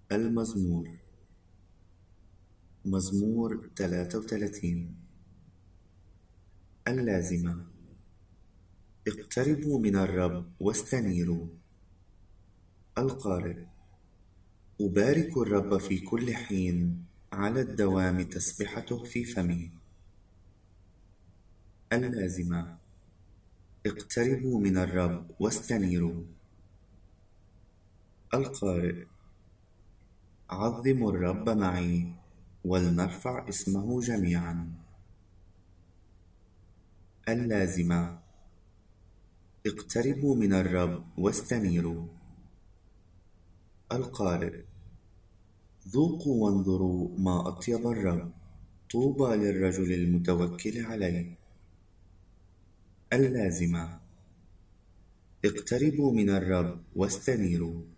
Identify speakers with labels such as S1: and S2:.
S1: المزمور. مزمور 33. اللازمة: اقتربوا من الرب واستنيروا. القارئ: أبارك الرب في كل حين، على الدوام تسبحته في فمي. اللازمة: اقتربوا من الرب واستنيروا. القارئ: عظموا الرب معي، ولنرفع اسمه جميعا. اللازمة: اقتربوا من الرب واستنيروا. القارئ: ذوقوا وانظروا ما أطيب الرب، طوبى للرجل المتوكل عليه. اللازمة: اقتربوا من الرب واستنيروا.